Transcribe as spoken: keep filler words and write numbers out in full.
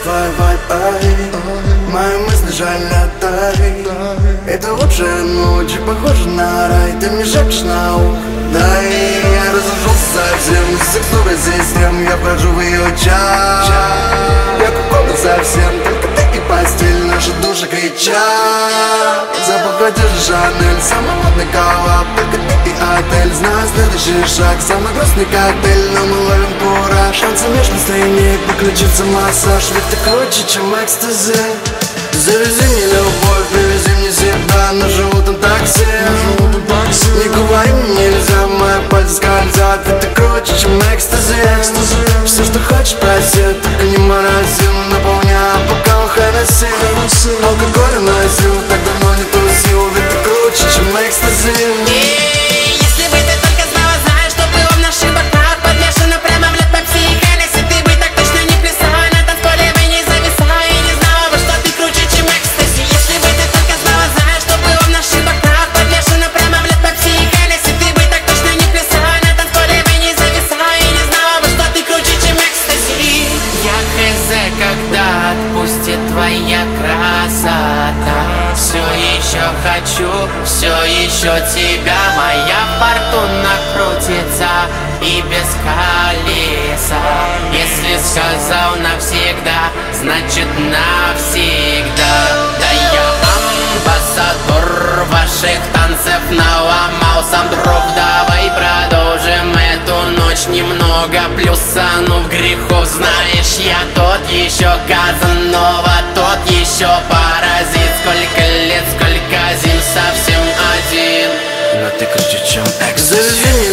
твой вайб, ай. Мои мысли жаль отдай. Это лучшая ночь, похоже на рай. Ты мне шепчешь на ухо, да и я разошелся совсем из текстуры систем. Я вхожу в ее чат. Я куколка совсем, только ты и постель. Наши души кричат. Запах одежды Шанель, самый модный коллаб. Только ты и отель, знаю следующий шаг. Самый грустный коктейль, но мы ловим кураж. Шансы между настроений, подключится массаж. Ведь ты круче, чем экстази. Завези мне любовь, привези мне себя на желтом такси. Не говори мне нельзя, мои пальцы скользят. Ведь ты круче, чем экстази. Все, что хочешь, проси, только не морози. Наполняя бокал Хеннесси. Алкоголь носил, так давно не тусил. Ведь ты круче, чем экстази. Если бы ты только знала, знаешь, что было в наших бокалах. Подмешано прямо в лед Пепси и Хеннесси. Ты бы так точно не плясала на танцполе, бы не зависала и не знала бы, что ты круче, чем экстази. Если бы ты только знала, знаешь, что было в наших бокалах. Подмешано прямо в лед Пепси и Хеннесси. Ты бы так точно не плясала на танцполе, бы не зависала и не знала бы, что ты круче, чем экстази. Я хз, когда отпустит твоя красота. Все еще хочу, все еще тебя. Моя фортуна крутится и без колеса. Если сказал навсегда, значит навсегда. Да я амбассадор ваших танцев, наломал сам дров. Давай продолжим эту ночь немного плюсанув грехов. Знаешь, я тот еще Казанова, тот еще паразит. Сколько лет, сколько зим, совсем один. Но ты круче, чем экстази.